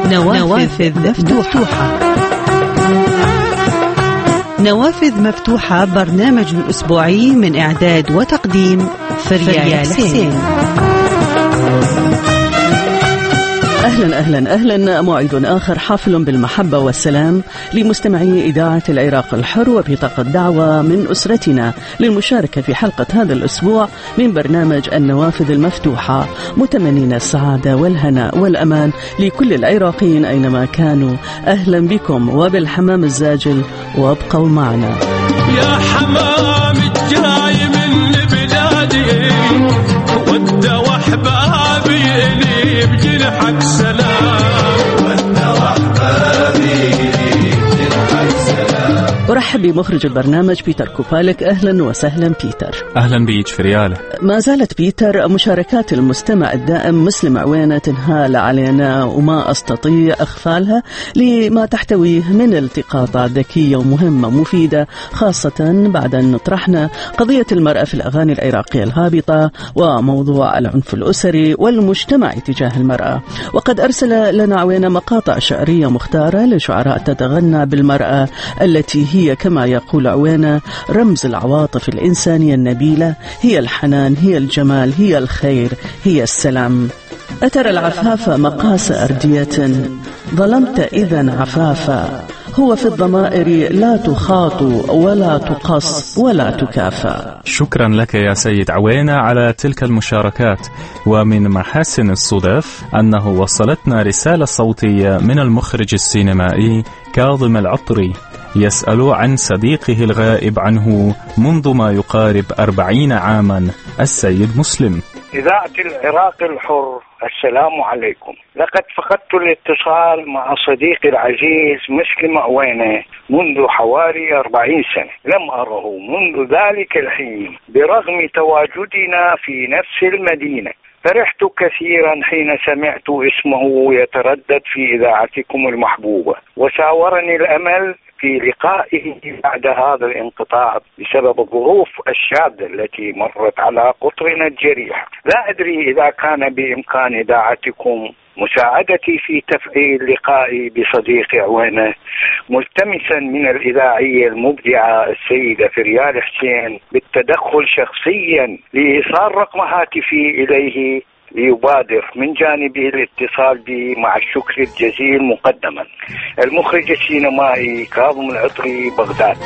نوافذ مفتوحة. نوافذ مفتوحة برنامج أسبوعي من إعداد وتقديم فريال حسين. أهلا موعد آخر حافل بالمحبة والسلام لمستمعي إذاعة العراق الحر، وبطاقة دعوة من أسرتنا للمشاركة في حلقة هذا الأسبوع من برنامج النوافذ المفتوحة، متمنين السعادة والهناء والأمان لكل العراقيين أينما كانوا. أهلا بكم وبالحمام الزاجل، وابقوا معنا. يا حمام الجاي من بلادي ود وحبابي لي بجنحك سلام، ود وحبابي لي بجنحك سلام. أرحب بمخرج البرنامج بيتر كوبالك. أهلا وسهلا بيتر. أهلا بيك فريال. ما زالت بيتر مشاركات المستمع الدائم مسلم عوينة تنهال علينا وما أستطيع أغفالها لما تحتويه من التقاطات ذكية ومهمة مفيدة، خاصة بعد أن طرحنا قضية المرأة في الأغاني العراقية الهابطة وموضوع العنف الأسري والمجتمع تجاه المرأة. وقد أرسل لنا عوينة مقاطع شعرية مختارة لشعراء تتغنى بالمرأة التي هي كما يقول عوينة رمز العواطف الإنسانية النبيلة، هي الحنان، هي الجمال، هي الخير، هي السلام. أترى العفاف مقاس أردية، ظلمت إذن عفافا، هو في الضمائر لا تخاط ولا تقص ولا تكافى. شكرا لك يا سيد عوينة على تلك المشاركات. ومن محاسن الصدف أنه وصلتنا رسالة صوتية من المخرج السينمائي كاظم العطري يسأل عن صديقه الغائب عنه منذ ما يقارب 40 عاما، السيد مسلم. إذاعة العراق الحر، السلام عليكم. لقد فقدت الاتصال مع صديقي العزيز مسلم عوينة منذ حوالي 40 سنة، لم أره منذ ذلك الحين برغم تواجدنا في نفس المدينة. فرحت كثيرا حين سمعت اسمه يتردد في إذاعتكم المحبوبة، وساورني الأمل في لقائه بعد هذا الانقطاع بسبب الظروف الشاذة التي مرت على قطرنا الجريح. لا أدري إذا كان بإمكان إذاعتكم مساعدتي في تفعيل لقائي بصديقي عوينة، ملتمسا من الإذاعية المبدعة السيدة فريال حسين بالتدخل شخصيا لإيصال رقم هاتفي إليه ليبادر من جانبه الاتصال بي، مع الشكر الجزيل مقدما. المخرج السينمائي كاظم العطري، بغداد.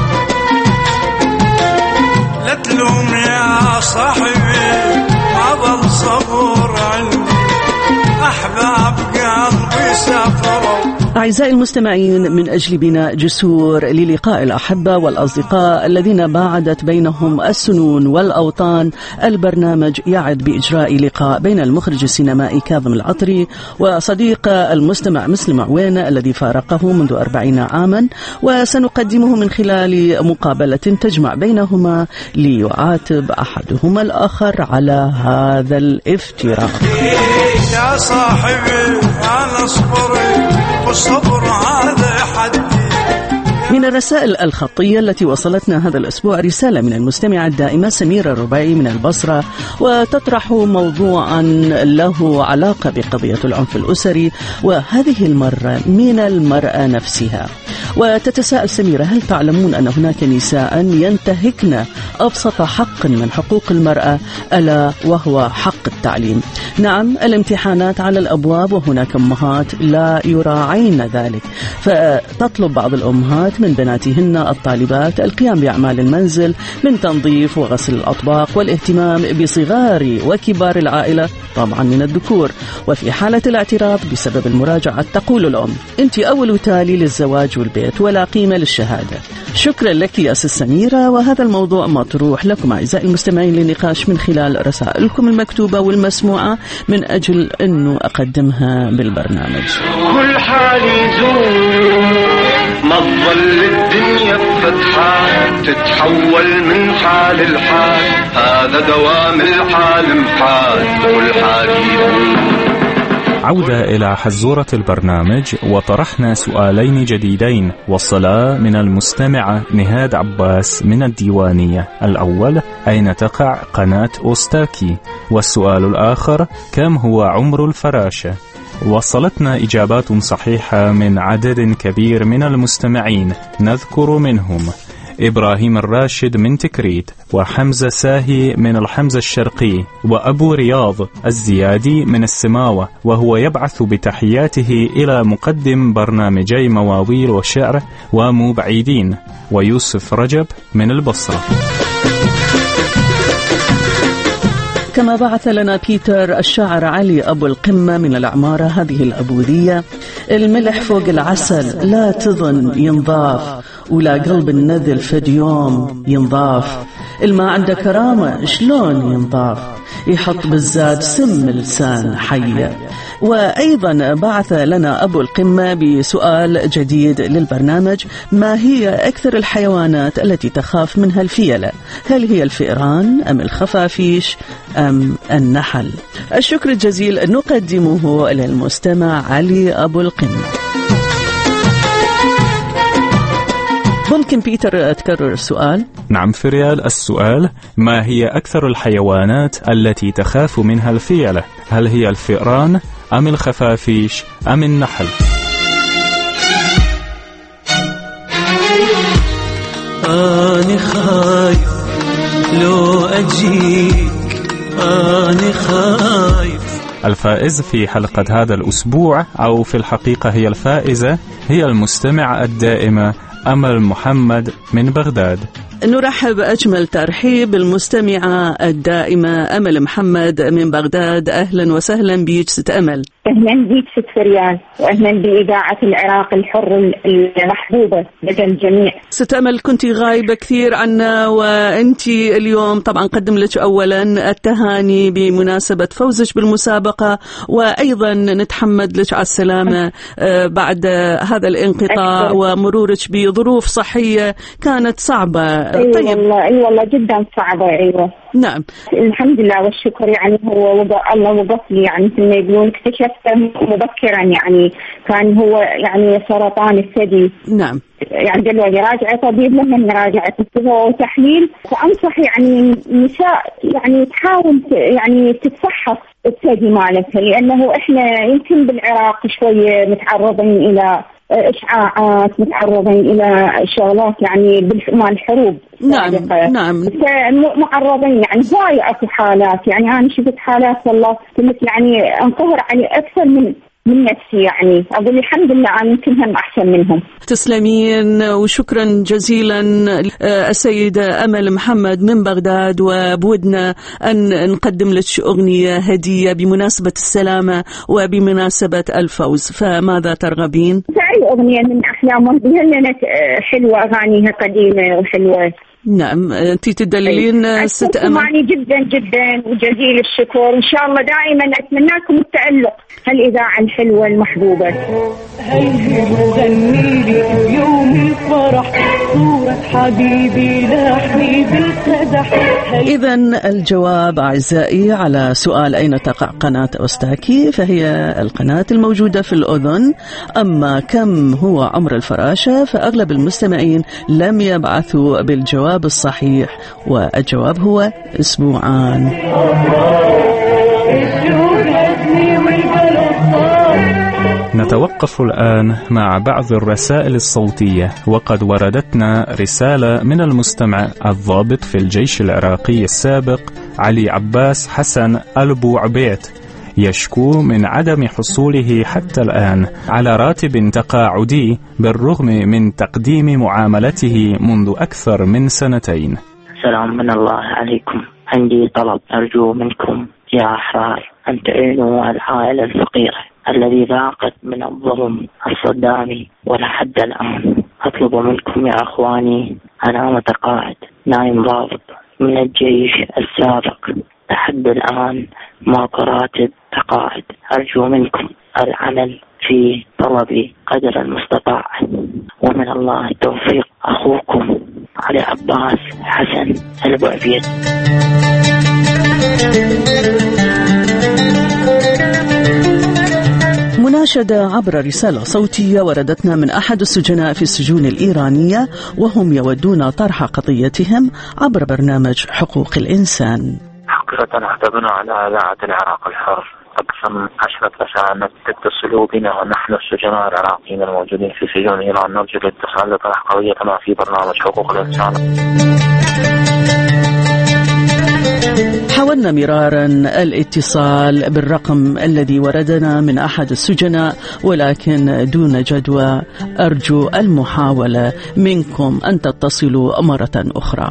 لا تلوم يا صاحبي هذا الصبر عندي، أحباب قلبي سافروا. أعزائي المستمعين، من أجل بناء جسور للقاء الأحبة والأصدقاء الذين باعدت بينهم السنون والأوطان، البرنامج يعد بإجراء لقاء بين المخرج السينمائي كاظم العطري وصديق المستمع مسلم عوينة الذي فارقه منذ 40 عاما، وسنقدمه من خلال مقابلة تجمع بينهما ليعاتب أحدهما الآخر على هذا الافتراء. يا صاحبي أنا صبري والصبر هذا حدي. من الرسائل الخطية التي وصلتنا هذا الأسبوع رسالة من المستمعة الدائمة سميرة الربيعي من البصرة، وتطرح موضوعا له علاقة بقضية العنف الأسري، وهذه المرة من المرأة نفسها. وتتساءل سميرة: هل تعلمون أن هناك نساء ينتهكن أبسط حق من حقوق المرأة، ألا وهو حق التعليم؟ نعم، الامتحانات على الأبواب، وهناك أمهات لا يراعين ذلك، فتطلب بعض الأمهات من بناتهن الطالبات القيام بأعمال المنزل من تنظيف وغسل الأطباق والاهتمام بصغار وكبار العائلة، طبعا من الذكور. وفي حالة الاعتراض بسبب المراجعة تقول الأم: أنت أول تالي للزواج والبيت ولا قيمة للشهادة. شكرا لك يا أستاذ سميرة، وهذا الموضوع مطروح لكم أعزائي المستمعين للنقاش من خلال رسائلكم المكتوبة والمسموعة من أجل أنه أقدمها بالبرنامج. كل حال يزور ما تظل الدنيا بفتحة، تتحول من حال لحال، هذا دوام الحال محال، كل حال يزور. عودة إلى حزورة البرنامج، وطرحنا سؤالين جديدين وصلا من المستمعة نهاد عباس من الديوانية. الأول: أين تقع قناة أوستاكي؟ والسؤال الآخر: كم هو عمر الفراشة؟ وصلتنا إجابات صحيحة من عدد كبير من المستمعين، نذكر منهم إبراهيم الراشد من تكريت، وحمزة ساهي من الحمزة الشرقي، وأبو رياض الزيادي من السماوة، وهو يبعث بتحياته إلى مقدم برنامجي مواويل وشعر ومو بعيدين، ويوسف رجب من البصرة. كما بعث لنا بيتر الشاعر علي أبو القمة من العمارة هذه الأبوذية: الملح فوق العسل لا تظن ينضاف، ولا قلب النذل فد يوم ينضاف، الماء عنده كرامة شلون ينضاف، يحط بالزاد سم لسان حية. وأيضا بعث لنا أبو القمة بسؤال جديد للبرنامج: ما هي أكثر الحيوانات التي تخاف منها الفيلة؟ هل هي الفئران أم الخفافيش أم النحل؟ الشكر الجزيل نقدمه للمستمع علي أبو القمة. ممكن بيتر تكرر السؤال؟ نعم فريال، السؤال: ما هي أكثر الحيوانات التي تخاف منها الفيلة؟ هل هي الفئران أم الخفافيش أم النحل؟ أنا خايف لو أجيك، أنا خايف. الفائز في حلقة هذا الأسبوع، أو في الحقيقة هي الفائزة، هي المستمعة الدائمة أمل محمد من بغداد. نرحب أجمل ترحيب بالمستمعة الدائمة أمل محمد من بغداد. أهلا وسهلا بيك ست أمل. أهلا بيك ست فريال، وأهلا بإذاعة العراق الحر المحبوبة لدى الجميع. ست أمل، كنت غايبة كثير عنا، وأنت اليوم طبعا قدم لك أولا التهاني بمناسبة فوزك بالمسابقة، وأيضا نتحمد لك على السلامة بعد هذا الانقطاع ومرورك بظروف صحية كانت صعبة. طيب. والله جدا صعبة. أيوة نعم، الحمد لله والشكر. يعني هو الله وقف لي، يعني مثل ما يقولون اكتشفته مبكرا، يعني كان هو يعني سرطان الثدي. نعم، يعني قالوا لي راجع طبيب، لما راجعت وتحليل، فأنصح يعني النساء يعني تحاول يعني تتفحص الثدي مالتها، لأنه إحنا يمكن بالعراق شوية متعرضين إلى إشعاعات، متعرضين إلى شغلات يعني مال الحروب. نعم. معرضين يعني هواي أكو حالات، يعني أنا شفت حالات والله كنت يعني أنقهر عليه أكثر من نفسي، يعني أقول الحمد لله أنا يمكن هم أحسن منهم. تسلمين وشكرا جزيلا السيدة أمل محمد من بغداد، وبودنا أن نقدم لك أغنية هدية بمناسبة السلامة وبمناسبة الفوز، فماذا ترغبين؟ تعي أغنية من أحلامهم بهلنا حلوة، أغانيها قديمة وحلوة. نعم، أنت تدللين ست أمل. أشكركم جدا جدا وجزيل الشكر، إن شاء الله دائما أتمنى لكم التألق هالإذاعة الحلوة المحبوبة. هيا غني لي يوم الفرح صورة حبيبي لحني بالقدح. إذن الجواب أعزائي على سؤال أين تقع قناة أوستاكي، فهي القناة الموجودة في الأذن. أما كم هو عمر الفراشة، فأغلب المستمعين لم يبعثوا بالجواب الصحيح، والجواب هو 2 أسبوع. نتوقف الآن مع بعض الرسائل الصوتية، وقد وردتنا رسالة من المستمع الضابط في الجيش العراقي السابق علي عباس حسن ألبو عبيت، يشكو من عدم حصوله حتى الآن على راتب تقاعدي بالرغم من تقديم معاملته منذ أكثر من 2 سنين. سلام من الله عليكم، عندي طلب أرجو منكم يا أحرار أن تعينوا العائلة الفقيرة الذي ذاقت من الظلم الصدامي ولحد الآن. أطلب منكم يا أخواني، أنا متقاعد نائم ضابط من الجيش السابق، لحد الآن ماكو راتب تقاعد. أرجو منكم العمل في طلبي قدر المستطاع، ومن الله التوفيق. أخوكم علي عباس حسن البعبيد. مناشدة عبر رسالة صوتية وردتنا من أحد السجناء في السجون الإيرانية، وهم يودون طرح قضيتهم عبر برنامج حقوق الإنسان. حقيقة أحسبنا على إذاعة العراق الحر أكثر من 10 رسائل تتصلوا بنا ونحن السجناء العراقيين الموجودين في سجون إيران نرجو الاتصال لطرح قضيتنا في برنامج حقوق الإنسان. حاولنا مرارا الاتصال بالرقم الذي وردنا من أحد السجناء ولكن دون جدوى. أرجو المحاولة منكم أن تتصلوا مرة أخرى.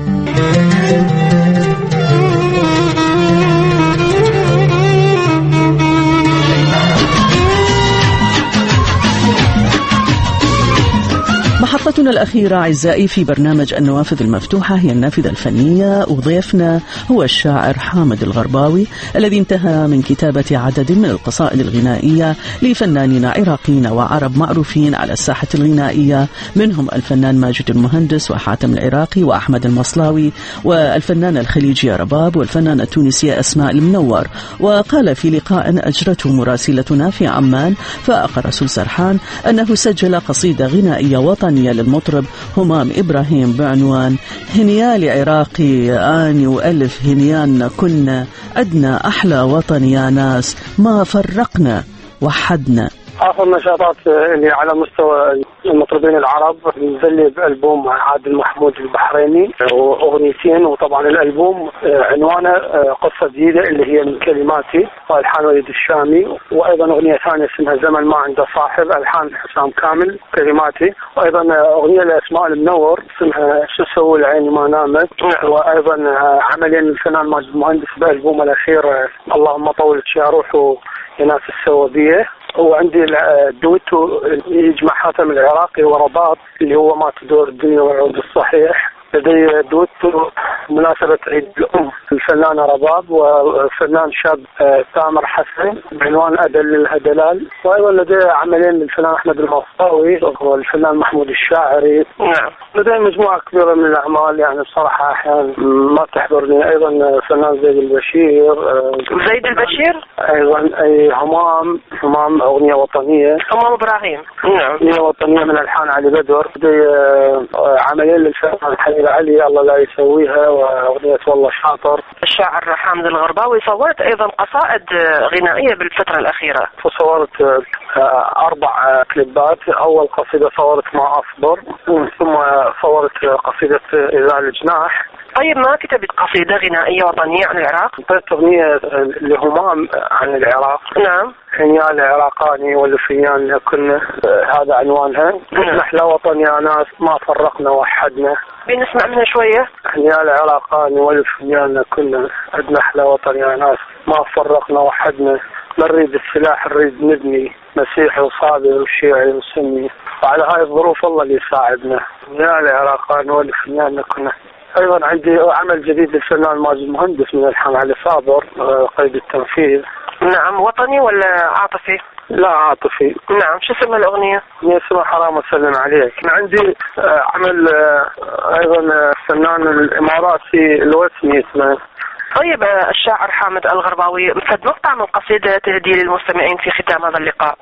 محطتنا الأخيرة أعزائي في برنامج النوافذ المفتوحة هي النافذة الفنية، وضيفنا هو الشاعر حامد الغرباوي الذي انتهى من كتابة عدد من القصائد الغنائية لفنانين عراقيين وعرب معروفين على الساحة الغنائية، منهم الفنان ماجد المهندس وحاتم العراقي وأحمد المصلاوي والفنان الخليجي رباب والفنانة التونسية أسماء المنور. وقال في لقاء أجرته مراسلتنا في عمان فائق رسول سرحان أنه سجل قصيدة غنائية وطنية للمطرب همام إبراهيم بعنوان هنيال عراقي آني وألف هنيان كنا أدنى أحلى وطن يا ناس ما فرقنا وحدنا. آخر نشاطات اللي على مستوى المطربين العرب نزل بألبوم عادل محمود البحريني وأغنيتين، وطبعا الألبوم عنوانه قصة جديدة اللي هي من كلماتي والحان وليد الشامي، وأيضا أغنية ثانية اسمها زمن ما عنده صاحب ألحان حسام كامل كلماتي، وأيضا أغنية لأسماء المنور اسمها شو سوي العين ما نامت، وأيضا عملين الفنان ماجد المهندس بألبوم الأخير اللهم طولت يا روح وناس السوابية. وعندي الدويتو يجمع حاتم العراقي ورباط اللي هو ما تدور الدنيا والعود الصحيح. لدي دويتو مناسبة عيد الأم الفنانة رباب والفنان شاب تامر حسن بعنوان أدللها دلال، وأيضا لدي عملين للفنان أحمد المصطاوي والفنان محمود الشاعري. لدي مجموعة كبيرة من الأعمال يعني بصراحة أحيانا ما تحضرني. أيضا فنان زيد البشير أيضا أي همام أغنية وطنية، همام إبراهيم أغنية وطنية من ألحان علي بدر. لدي عملين للفنان علي الله لا يسويها وأغنية والله شاطر. الشاعر حامد الغرباوي صورت أيضا قصائد غنائية بالفترة الأخيرة، فصورت 4 كليبات. أول قصيدة صورت مع أصبر، ثم صورت قصيدة إذا الجناح. طيب ما كتبت قصيدة غنائية وطنية عن العراق؟ كتبت أغنية لهمام عن العراق. نعم. هنيال عراقاني والفيان كنا، هذا عنوانها. نحلى وطن يا ناس ما فرقنا وحدنا. بنسمع منها شوية. هنيال عراقاني والفيان كنا أدنى أحلى وطن يا ناس ما فرقنا وحدنا. ما نريد السلاح نريد نبني، مسيحي وصابي وشيعي وسني، وعلى هاي الظروف الله اللي يساعدنا. هنيال عراقاني والفيان كنا. أيضا عندي عمل جديد للفنان ماجد المهندس من ألحان علي صابر قيد التنفيذ. نعم. وطني ولا عاطفي؟ لا عاطفي. نعم. شو اسم الأغنية؟ اسمها حرام أسلم عليك. عندي عمل أيضا الفنان الإماراتي الوسمي اسمه. طيب الشاعر حامد الغرباوي فد مقطع من قصيدة تهدي للمستمعين في ختام هذا اللقاء.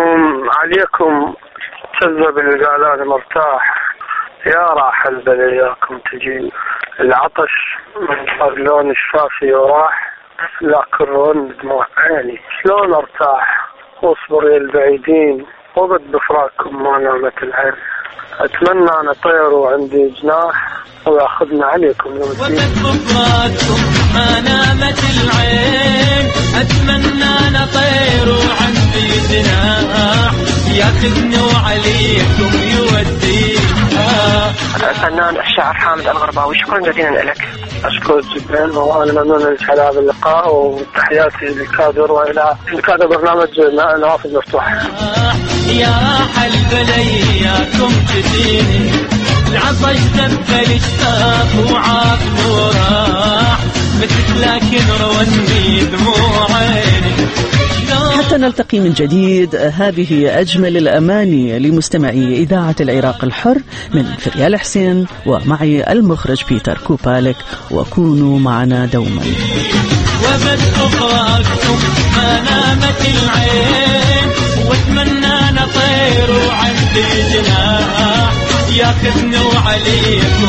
عليكم كذب القالان مرتاح يا راح البلياكم تجين، العطش من لون الشافي وراح لكن رن دموع عيني، شلون ارتاح واصبر يا البعيدين وبد بفراقكم ما نامت العين، اتمنى انا طير وعندي جناح وياخذنا عليكم وبد بفراقكم ما نامت العين، اتمنى انا طير وعندي جناح ياخذني وعليكم يودينا. الفنان الشاعر حامد الغرباوي شكرا جزيلا لك. أشكر جدا وأنا ممنون لك على هذا اللقاء، وتحياتي للكادر وإلى الكادر برنامج نوافذ مفتوحة. يا راح البلياكم تجيني، العطش دبل اشتاق وعاق وراح، مثل لكن رواني دموع عيني. حتى نلتقي من جديد، هذه أجمل الأماني لمستمعي إذاعة العراق الحر من فريال حسين ومعي المخرج بيتر كوبالك، وكونوا معنا دوما. وبد أخراجكم ما نامت العين، واتمنى نطير وعندي جناح ياخذني وعليكم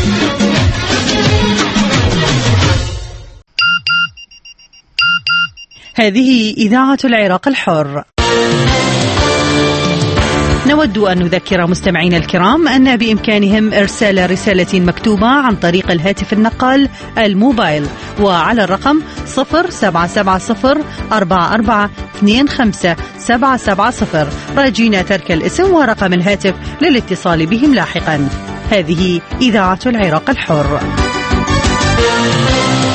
يوديني. هذه إذاعة العراق الحر. نود أن نذكر مستمعينا الكرام أن بإمكانهم إرسال رسالة مكتوبة عن طريق الهاتف النقال الموبايل وعلى الرقم 077044257770 راجين ترك الاسم ورقم الهاتف للاتصال بهم لاحقا. هذه إذاعة العراق الحر.